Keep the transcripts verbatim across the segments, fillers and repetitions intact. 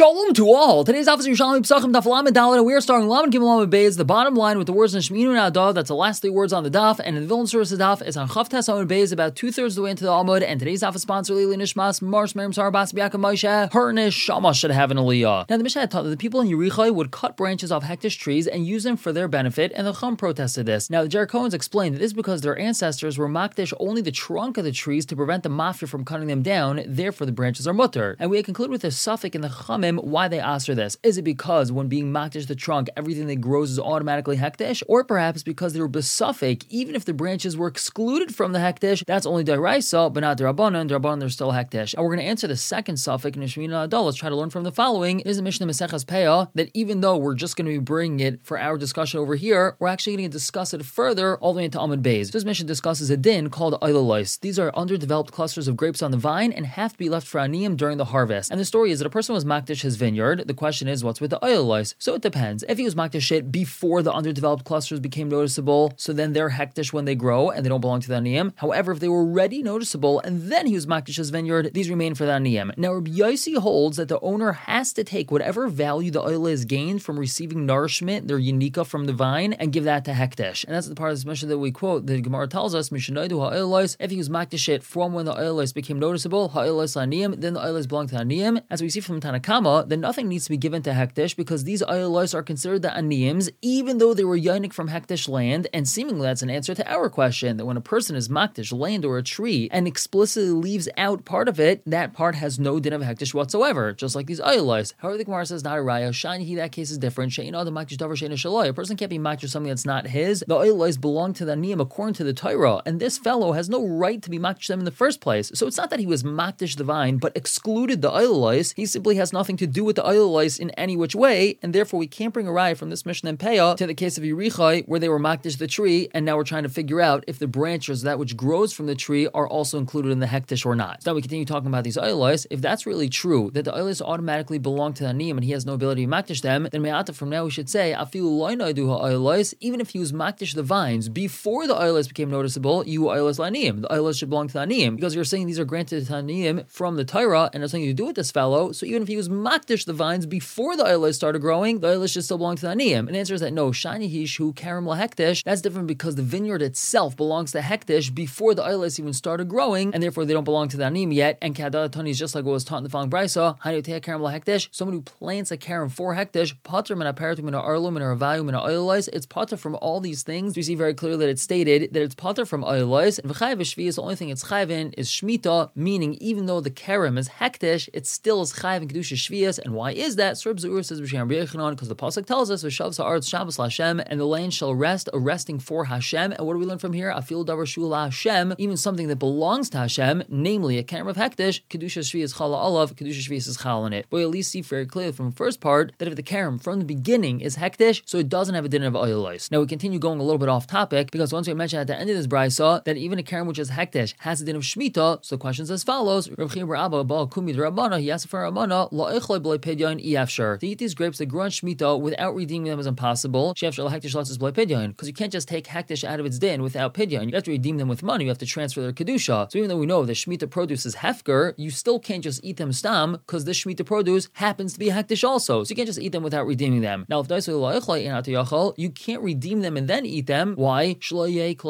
Shalom to all. Today's officer Yerushalmi Pesachim Daf Lamed Daled, and we are starting Lamed Gimel Lamed Beis, the bottom line with the words Nishminu Nadav. That's the last three words on the daf, and in the Vilna Source daf is on Chav Tes Lamed Beis, about two thirds of the way into the Amud. And today's daf is sponsored Lili Nishmas Marsh Miriam Sarabas Biakam Moshe. Her neshama should have an aliyah. Now the Mishnah had taught that the people in Yerichai would cut branches off hektish trees and use them for their benefit, and the Chum protested this. Now the Jerichoans explained that this is because their ancestors were makdish only the trunk of the trees to prevent the mafia from cutting them down. Therefore the branches are mutter. And we had concluded with a suffix in the Chamim why they asked this. Is it because when being makdish the trunk, everything that grows is automatically hektish? Or perhaps because they were besuffic, even if the branches were excluded from the hektish, that's only deraisa, but not derabanan. Derabanan, they're still hektish. And we're going to answer the second suffix in Nishmina Adal. Let's try to learn from the following. It is a Mishnah Maseches Peah that even though we're just going to be bringing it for our discussion over here, we're actually going to discuss it further all the way into Amud Beis. This Mishnah discusses a din called Eilalois. These are underdeveloped clusters of grapes on the vine and have to be left for aniyim during the harvest. And the story is that a person was makdish his vineyard. The question is, what's with the Eilalois? So it depends. If he was makdish it before the underdeveloped clusters became noticeable, so then they're hektish when they grow and they don't belong to the aniyim. However, if they were already noticeable and then he was makdish his vineyard, these remain for the aniyim. Now Rabbi Yossi holds that the owner has to take whatever value the Eilalois gained from receiving nourishment, their unika from the vine, and give that to hektish. And that's the part of this Mishnah that we quote. The Gemara tells us, Mishnaidu ha'Eilalois, if he was makdish it from when the Eilalois became noticeable, ha'Eilalois aniyim, then the Eilalois belong to the aniyim. As we see from Tanakama, then nothing needs to be given to hektish because these Eilalois are considered the aniyims, even though they were yonik from hektish land. And seemingly that's an answer to our question that when a person is makdish land or a tree and explicitly leaves out part of it, that part has no din of hektish whatsoever, just like these Eilalois. However, the Gemara says not a raya. Shani, that case is different. She'ina the makdish davar she'ina shaloi. A person can't be makdish something that's not his. The Eilalois belong to the aniyim according to the Torah, and this fellow has no right to be makdish them in the first place. So it's not that he was makdish the vine but excluded the Eilalois. He simply has nothing to do with the Eilalois in any which way, and therefore we can't bring a raya from this Mishnah and Peah to the case of Yerichai where they were makdish the tree, and now we're trying to figure out if the branches, that which grows from the tree, are also included in the hektish or not. So now we continue talking about these Eilalois. If that's really true, that the Eilalois automatically belong to the aniyim and he has no ability to makdish them, then me'ata from now we should say, afilu lo'inai du ha'Eilalois, even if he was makdish the vines before the Eilalois became noticeable, you Eilalois la'aniyim. The Eilalois should belong to the aniyim because you're saying these are granted to the aniyim from the Torah and there's nothing to do with this fellow. So even if he was makdish the vines before the Eilalois started growing, the Eilalois should still belong to the aniyim. And the answer is that no, shani hishu karam lahektish. That's different because the vineyard itself belongs to hektish before the Eilalois even started growing, and therefore they don't belong to the aniyim yet. And kadal tani is just like what was taught in the following brisa. Hanutea karam lahektish. Someone who plants a karam for hektish, pater min aparatum min arlum min arvayu min Eilalois. It's pater from all these things. We see very clearly that it's stated that it's pater from Eilalois. And v'chayiv shvi, the only thing it's chayiv in is shmita, meaning even though the karam is hektish, it still is chayiv in kedusha shvias. And why is that? So Reb Zur says because the pasuk tells us v'shav sa'aretz Shabbos Hashem, and the land shall rest, a resting for Hashem. And what do we learn from here? Afil davar shula Hashem, even something that belongs to Hashem, namely a karam of hektish, kedusha shvias chala olav, kedusha shvias is chal on it. But we at least see very clearly from the first part that if the karam from the beginning is hektish, so it doesn't have a din of Eilalois. Now we continue going a little bit off topic because once we mentioned at the end of this brisa that even a karam which is hektish has a din of shmita, so the question is as follows: Rav Chia bar Abba bal kumi d'Rabbana, he asked for Rabbana la'ichloi b'lei pidyon iyafshar. To eat these grapes that grow on shmita without redeeming them is impossible. Shefshar hektish lotzes b'lei pidyon, because you can't just take hektish out of its din without pidyon. You have to redeem them with money. You have to transfer their kedusha. So even though we know the shmita produce is hefker, you still can't just eat them stam because this shmita produce happens to be hektish also. So you can't just eat them without redeeming them. Now if you can't redeem them and then eat them, why? So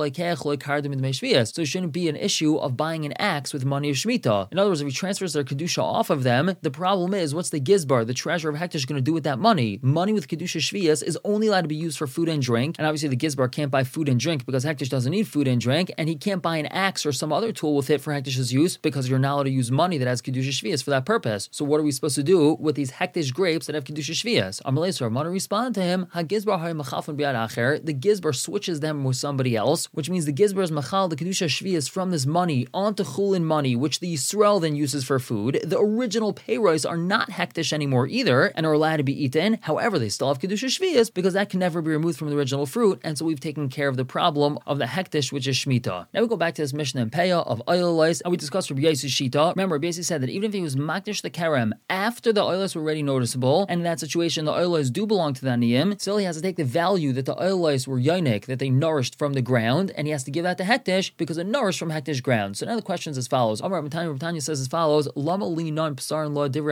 it shouldn't be an issue of buying an axe with money of shmita. In other words, if he transfers their kedusha off of them, the problem is what's the gizbar, the treasure of hektish, going to do with that money? Money with kedusha shvias is only allowed to be used for food and drink, and obviously the gizbar can't buy food and drink because hektish doesn't need food and drink, and he can't buy an axe or some other tool with it for hektish's use because you're not allowed to use money that has kedusha shvias for that purpose. So what are we supposed to do with these hektish grapes that have kedusha shvias? Amalei Rav Mana responded to him, "Hagizbar hay machafon biad acher." The gizbar switches them with somebody else, which means the gizbar is machal the kedusha shvias from this money onto chulin money, which the Yisrael then uses for food. The original payros are not hektish anymore either and are allowed to be eaten. However, they still have kedusha shvias because that can never be removed from the original fruit, and so we've taken care of the problem of the hektish, which is shmita. Now we go back to this Mishnah and Peah of Eilalois, and we discussed Rabbi Yossi shita. Remember, Rabbi Yossi said that even if he was makdish the karam after the Eilalois were already noticeable, and in that situation the Eilalois do belong to the aniyim, still he has to take the value that the Eilalois were yonik, that they nourished from the ground, and he has to give that to hektish because it nourished from hektish ground. So now the question is as follows. Amar Rabbi Tanya says as follows: Lama li non psarin lo divrei hakol.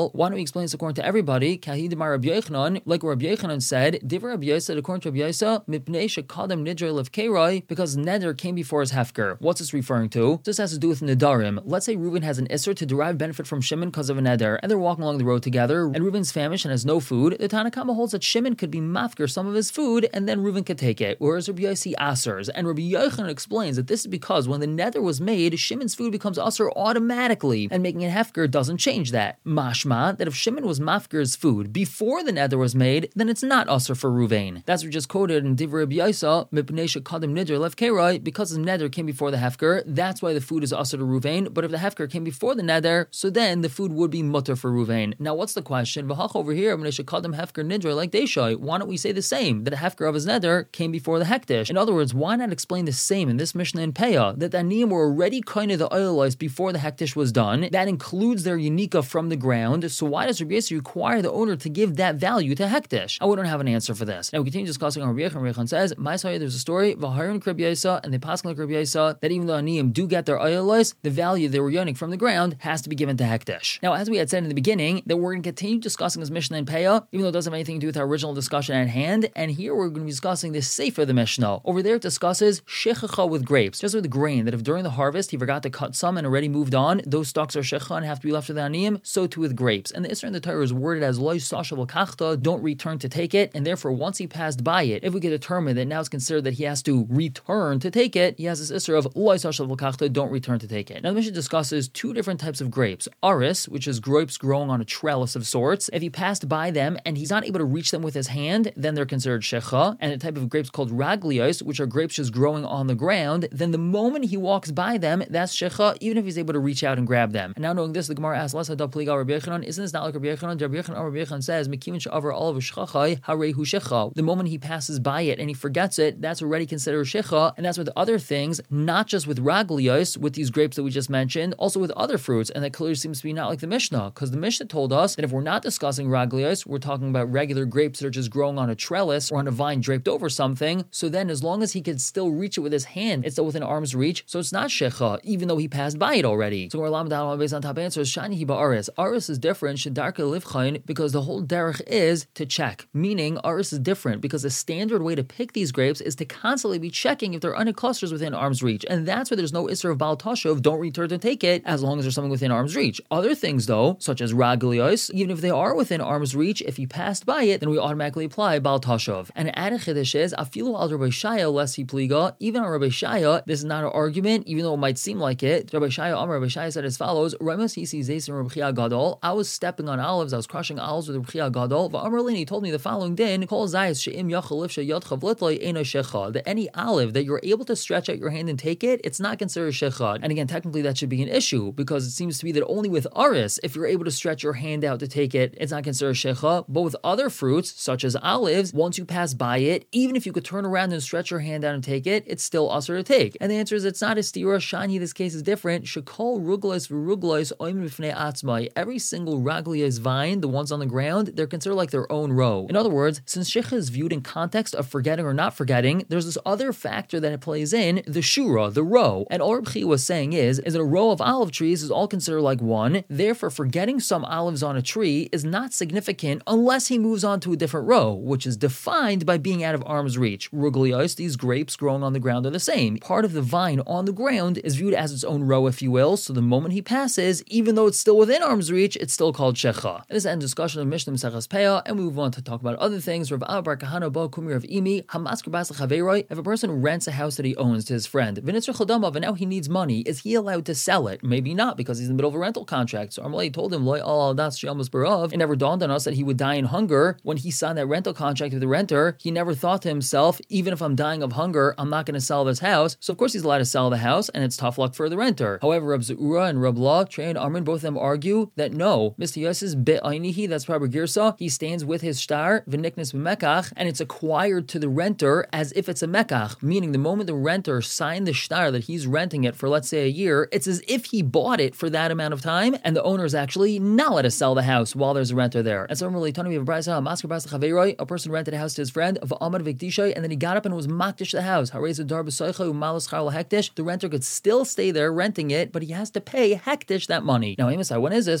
Well, why don't we explain this according to everybody? Kahid Mar Rabbi Yochanan, like Rabbi Yochanan said, Divrei Rabbi Yosef, according to Rabbi Yosef, Mipnei Shekadam Nidrei Lev Keiroi, because Neder came before his Hefker. What's this referring to? This has to do with Nedarim. Let's say Reuben has an Isser to derive benefit from Shimon because of a Neder, and they're walking along the road together, and Reuben's famished and has no food. The Tanna Kama holds that Shimon could be mafker some of his food, and then Reuben could take it, whereas Rabbi Yossi Asers. And Rabbi Yochanan explains that this is because when the Neder was made, Shimon's food becomes Aser automatically, and making it Hefker doesn't change that. Mashma, that if Shimon was mafker's food before the Neder was made, then it's not Aser for Reuven. That's what we just quoted in Divrei Rabbi Yosef, Mipnei Shekadim Nidrei Lev Keiroi, because the Neder came before the Hefker, that's why the food is Aser to Reuven. But if the Hefker came before the Neder, so then the food would be mutter for Reuven. Now what's the question? V'hach over here, Mipnei Shekadim Hefker Nidrei like Deishai. Why don't we say the same? That the Hefker of his Neder came before the Hektish. In other words, why not explain the same in this Mishnah in Peah, that the Aniyim were already kind of the oilized before the Hektish was done. That includes their Unika from the ground. So why does Rabbi Yossi require the owner to give that value to Hektish? I wouldn't have an answer for this. Now we continue discussing on Rabbi Yechon. Rabbi Yechon says, Ma'aseh, there's a story, V'haron Rabbi Yossi, and they pass like Rabbi Yossi, that even though Aniyim do get their oilized, the value they were yoning from the ground has to be given to Hektish. Now, as we had said in the beginning, that we're going to continue discussing this Mishnah in Peah, even though it doesn't have anything to do with our original discussion at hand, and here we're going to be discussing the Sefer of the Mishnah. Over there it discusses shechacha with grapes, just with grain, that if during the harvest he forgot to cut some and already moved on, those stalks are shecha and have to be left to the aniyim, so too with grapes. And the Isra in the Torah is worded as loy sasha v'kachta, don't return to take it, and therefore once he passed by it, if we can determine that now it's considered that he has to return to take it, he has this Isra of loy sasha v'kachta, don't return to take it. Now the Mishnah discusses two different types of grapes. Aris, which is grapes growing on a trellis of sorts. If he passed by them and he's not able to reach them with his hand, then they're considered shecha. And a type of grapes called raglios, which are grapes just growing on the ground, then the moment he walks by them, that's shecha, even if he's able to reach out and grab them. And now knowing this, the Gemara asks, Lasa da pliga Rabbi Yochanan, isn't this not like Rabbi Yochanan? Rabbi Yochanan, Rabbi Yochanan says, Mekimin she'avar olav shchachai harehu shecha. The moment he passes by it and he forgets it, that's already considered shecha, and that's with other things, not just with raglios, with these grapes that we just mentioned, also with other fruits, and that clearly seems to be not like the Mishnah, because the Mishnah told us that if we're not discussing raglios, we're talking about regular grapes that are just growing on a trellis or on a vine draped over something, so then as long as he can still reach it with his hand, it's still within arm's reach, so it's not shecha, even though he passed by it already. So our Lamadal based on top answer is Shani Hiba Aris. Aris is different, Shadarka Livchain, because the whole derech is to check. Meaning, Aris is different because the standard way to pick these grapes is to constantly be checking if there are any clusters within arm's reach. And that's why there's no Isser of Baal Tashuv, don't return to take it, as long as there's something within arm's reach. Other things though, such as Raglios, even if they are within arm's reach, if he passed by it, then we automatically apply Baal Tashuv. And added Chiddush is, Afilu al Rabbi Shaya less he pliga, even on Rabbi Shaya, this is not an argument, even though it might seem like it. Rabbi Shaya, Amar Rabbi Shaya said as follows, Remus he sees Zayis and Rabbi Chia Gadol, I was stepping on olives, I was crushing olives with Rabbi Chia Gadol, V'Amar he told me the following din, Kol Zayis she'im yachal lifsha yadcha v'litloi eno shecha, that any olive that you're able to stretch out your hand and take it, it's not considered shecha. And again, technically that should be an issue, because it seems to be that only with aris, if you're able to stretch your hand out to take it, it's not considered shecha, but with other fruits, such as olives, once you pass by it, even if you could turn around and stretch your hand out and take it, it's still usher to take. And the answer is it's not a stira. Shani, this case is different. Shekol ruglos v'ruglos oim b'fnei atzmai. Every single raglios vine, the ones on the ground, they're considered like their own row. In other words, since shecha is viewed in context of forgetting or not forgetting, there's this other factor that it plays in, the shura, the row. And all Reb Chia was saying is, is that a row of olive trees is all considered like one. Therefore, forgetting some olives on a tree is not significant unless he moves on to a different row, which is defined by being out of arm's reach. Ruglios, these grapes growing on the ground, are the same. Part of the vine on the ground is viewed as its own row, if you will, so the moment he passes, even though it's still within arm's reach, it's still called shecha. And this ends discussion of Mishnah Maseches Peah, and we move on to talk about other things. Rav Abba bar Kahana bo Kumir of Imi, Hamasker bas l'chaveroi, if a person rents a house that he owns to his friend, V'nitzur chodamav, and now he needs money, is he allowed to sell it? Maybe not, because he's in the middle of a rental contract. So Amalei told him, Loi al das shiamus barav, it never dawned on us that he would die in hunger. When he signed that rental contract with the renter, he never thought to himself, even if I'm dying of hunger, I'm not going to sell this house. So of course he's allowed to sell the house, and it's tough luck for the renter. However, Rab Ze'ura and Rab Law, Trey and Armin, both of them argue that no, Mister Yos's be'ainihi, that's proper girsa, he stands with his shtar, v'niknis b'mekach, and it's acquired to the renter as if it's a mekach, meaning the moment the renter signed the shtar that he's renting it for, let's say, a year, it's as if he bought it for that amount of time, and the owner is actually not allowed to sell the house while there's a renter there. And so really, Tanu of Brisa, Masker bas l'chaveroi, a person rented a house to his friend, v'amad v'ikdishay, and then he got up and was makdish the house. Hareza dar b'soicha u'malas char l'hektish. The renter could still stay there renting it, but he has to pay hektish that money. Now, Amos, when is this? Bisman shelo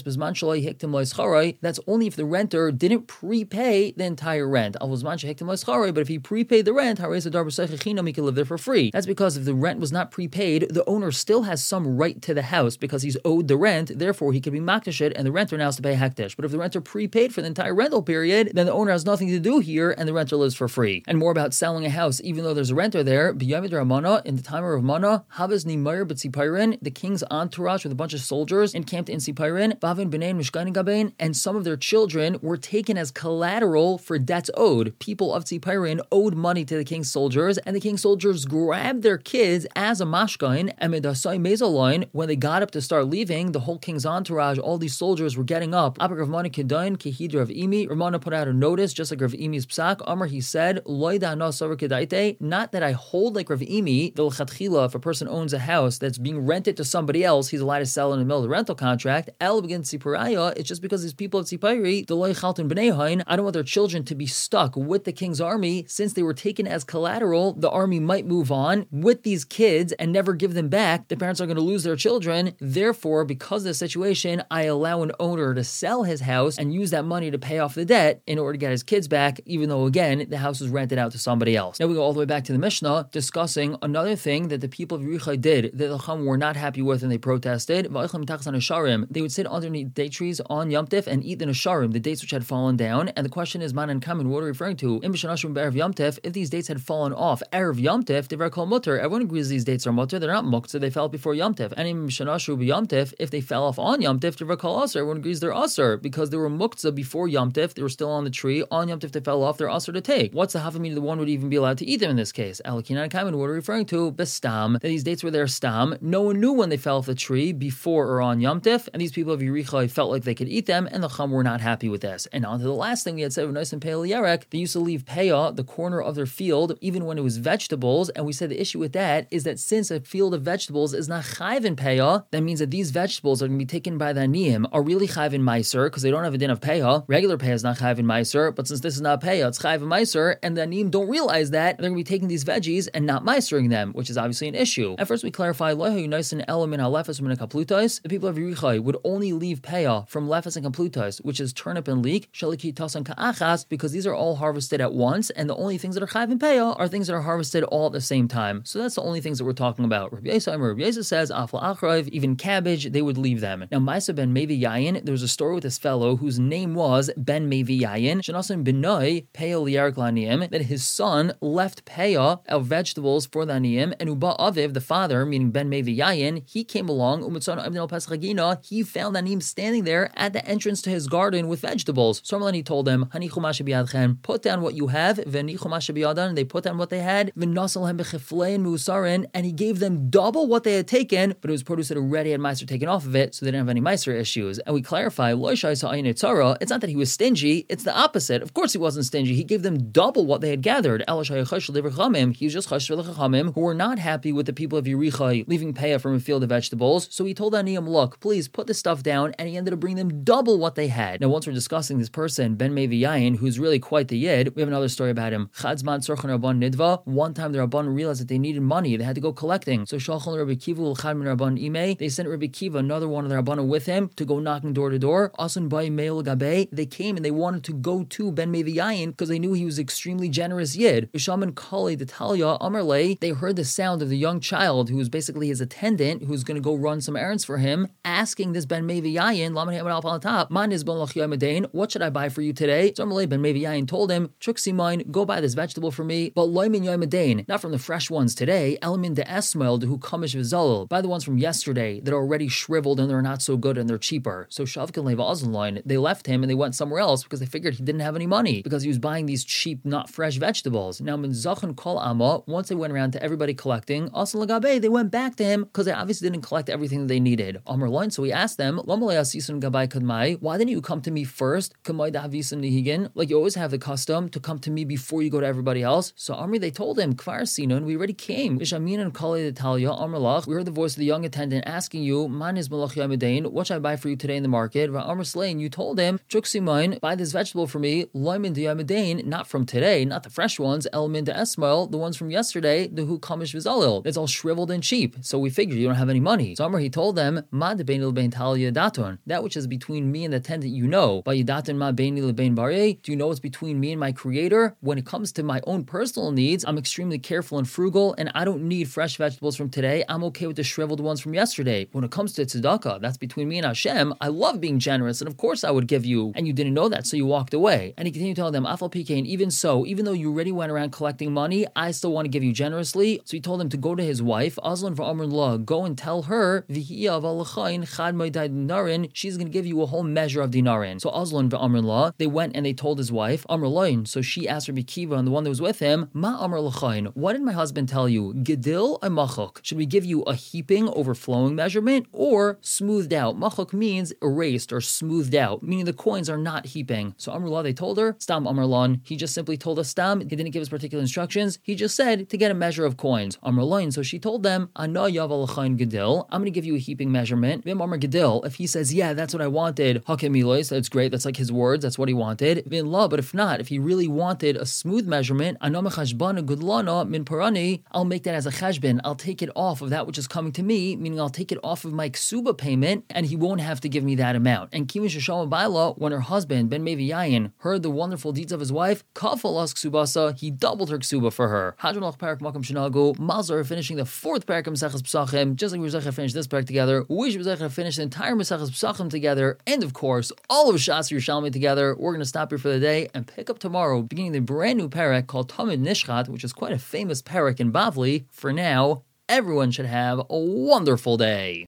That's only if the renter didn't prepay the entire rent. But if he prepaid the rent, he can live there for free. That's because if the rent was not prepaid, the owner still has some right to the house because he's owed the rent, therefore he can be makdash it, and the renter now has to pay hekdesh. But if the renter prepaid for the entire rental period, then the owner has nothing to do here, and the renter lives for free. And more about selling a house, even though there's a renter there, in the time of Ramana, Havas Nimayr B'Tzipairin, the king's entourage with a bunch of soldiers encamped in Tzipairin, Vavin B'nein Mishkan Gabein, and some of their children were taken as collateral for debts owed. People of Tzipairin owed money to the king's soldiers, and the king's soldiers grabbed their kids as a mashkain, and Medasai Mezalain, when they got up to start leaving, the whole king's entourage, all these soldiers were getting up. Abba Rav Mana Kedain, Kehid Rav Imi, Ramana put out a notice, just like Rav Imi's psak. Amar, he said, Loida no savar kedaite, not that I hold like Rav Imi, the l'chatchila, if a person owns a house that's being rented to somebody else, he's allowed to sell in the middle of the rental contract. El begin Tzipuraya, it's just because these people of Tzipayri, the loy chalton b'nei hain, I don't want their children to be stuck with the king's army, since they were taken as collateral, the army might move on with these kids and never give them back. The parents are going to lose their children. Therefore, because of the situation, I allow an owner to sell his house and use that money to pay off the debt in order to get his kids back, even though, again, the house was rented out to somebody else. Now we go all the way back to the Mishnah, discussing another thing that the people of Yerichai did that the Chacham were not happy with and they protested. They would sit underneath date trees on Yom Tif and eat the Nesharim, the dates which had fallen down. And the question is, man and kamen, what are we referring to? If these dates had fallen off, Erev Yom Tif, they were called mutter. Everyone agrees these dates are mutter. They're not muktzah, they fell before Yom Tif. And if they fell off on Yom Tif, they were called asr. Everyone agrees they're asr because they were muktzah before Yom Tif. They were still on the tree. On Yom Tif, they fell off. They're asr to take. What's the havamina? The one would even be allowed to eat them in this case. Alakinan kamen, what are we referring to? Bestam. That these dates were there stam. No one knew when they fell off the tree, before or on Yom Tif, and these people of Yerichai felt like they could eat them, and the Chum were not happy with this. And on to the last thing we had said with Nice and Peil Yerek, they used to leave Peah, the corner of their field, even when it was vegetables, and we said the issue with that is that since a field of vegetables is not chayv in Peah, that means that these vegetables are going to be taken by the Aniyim, are really chayv in Meiser, because they don't have a din of Peah. Regular Peah is not chayv in Meiser, but since this is not Peah, it's chayv in Meiser, and the Aniyim don't realize that, they're going to be taking these veggies and not Meisering them, which is obviously an issue. At first we clarify, the people of Yerichai would only leave Peah from lefes and kaplutais, which is turnip and leek, shalikitas and ka'achas, because these are all harvested at once, and the only things that are chayv in Peah are things that are harvested all at the same time. So that's the only things that we're talking about. Rabbi Yisrael, Rabbi Yisrael says, afla achrav, even cabbage, they would leave them. Now, Maisa ben Mevi Yayin, there was a story with this fellow whose name was Ben Mevi Yayin, Shanasim Benoi, Peah liyarik laniyim, that his son left Peah of vegetables for the aniyim, and Uba Aviv, the father, meaning Ben Mevi Yayin, he came along, he found Anim standing there at the entrance to his garden with vegetables. So he told them, put down what you have, and they put down what they had, and he gave them double what they had taken, but it was produce that already had Meiser taken off of it, so they didn't have any Meiser issues. And we clarify, it's not that he was stingy, it's the opposite. Of course he wasn't stingy, he gave them double what they had gathered. He was just chash for the chachamim, who were not happy with the people of Yerichai leaving Peah from a field of vegetables, so he told Aniyim, look, please put this stuff down, and he ended up bringing them double what they had. Now, once we're discussing this person, Ben Mevi Yayin, who's really quite the yid, we have another story about him. Chadzman tzorchan Rabban Nidva, one time the Rabban realized that they needed money, they had to go collecting. So Shalchan Rabbi Kiva l'chad min Rabban Imei, they sent Rabbi Kiva, another one of the Rabbanim, with him to go knocking door to door. Asun by Meil Gabe, they came and they wanted to go to Ben Mevi Yayin because they knew he was extremely generous yid. Vishaman Kali Detalia Amarle, they heard the sound of the young child who was basically his attendant, who's going to go run some errands for him, asking this Ben Mevi Yayin, what should I buy for you today? So Ben Mevi Yayin told him, Chuksi mine, go buy this vegetable for me, but loimin yoimadain, not from the fresh ones today, elamin de esmail who kamish v'zalil, buy the ones from yesterday that are already shriveled and they're not so good and they're cheaper. So Shavkin Leva Ozanline, they left him and they went somewhere else because they figured he didn't have any money because he was buying these cheap, not fresh vegetables. Now, min zachan kol amma, once they went around to everybody collecting, Asan Lagabe, they went back to him because they obviously didn't collect everything that they needed. Amar line, so he asked them, why didn't you come to me first? Like you always have the custom to come to me before you go to everybody else. So Amri, they told him, Kvar Sinon, we already came. We heard the voice of the young attendant asking you, what should I buy for you today in the market? Amr Slain, you told him, buy this vegetable for me, not from today, not the fresh ones, Elmin de Esmail, the ones from yesterday, the who kamish v'zalil. It's all shriveled and cheap. So we figured you don't have any money. So Amr, he told them, that that which is between me and the tent that you know. Do you know what's between me and my creator? When it comes to my own personal needs, I'm extremely careful and frugal, and I don't need fresh vegetables from today. I'm okay with the shriveled ones from yesterday. When it comes to tzedakah, that's between me and Hashem. I love being generous, and of course I would give you, and you didn't know that, so you walked away. And he continued telling them, Afal Pikein, even so, even though you already went around collecting money, I still want to give you generously. So he told him to go to his wife, Azlan v'Amr La, go and tell her, she's going to give you a whole measure of dinarin. So Azlan v'Amr La, they went and they told his wife, Amr Lain. So she asked Rabbi Kiva and the one that was with him, Ma Amr Lachain, what did my husband tell you? Gedil or machok? Should we give you a heaping, overflowing measurement, or smoothed out? Machok means erased or smoothed out, meaning the coins are not heaping. So Amr La, they told her, Stam Amr Lan, he just simply told us Stam, he didn't give us particular instructions, he just said to get a measure of coins. Amr Lain, so she told them, Ana Yav Lachain Gedil, I'm going to give you a heaping measurement. Vim Amr Gedil, if he says, yeah, that's what I wanted, Hakemilois, that's great, that's like his words, that's what he wanted. Vin La, but if not, if he really wanted a smooth measurement, Ana Mechashbana Gudlana Min Parani, I'll make that as a cheshbon, I'll take it off of that which is coming to me, meaning I'll take it off of my ksuba payment, and he won't have to give me that amount. And Kimish Shashama Baila, when her husband, Ben Mevi Yayin, heard the wonderful deeds of his wife, Kafalas Ksubasa, he doubled her ksuba for her. Hadron Parak Makam Shinagu, Mazar finishing the fourth parak of Maseches Pesachim, just like we were going to finish this parak together, we should finish the entire Maseches Pesachim together, and of course, all of Shas Yerushalmi together. We're going to stop here for the day and pick up tomorrow, beginning the brand new parak called Tamid Nishchat, which is quite a famous parak in Bavli. For now, everyone should have a wonderful day.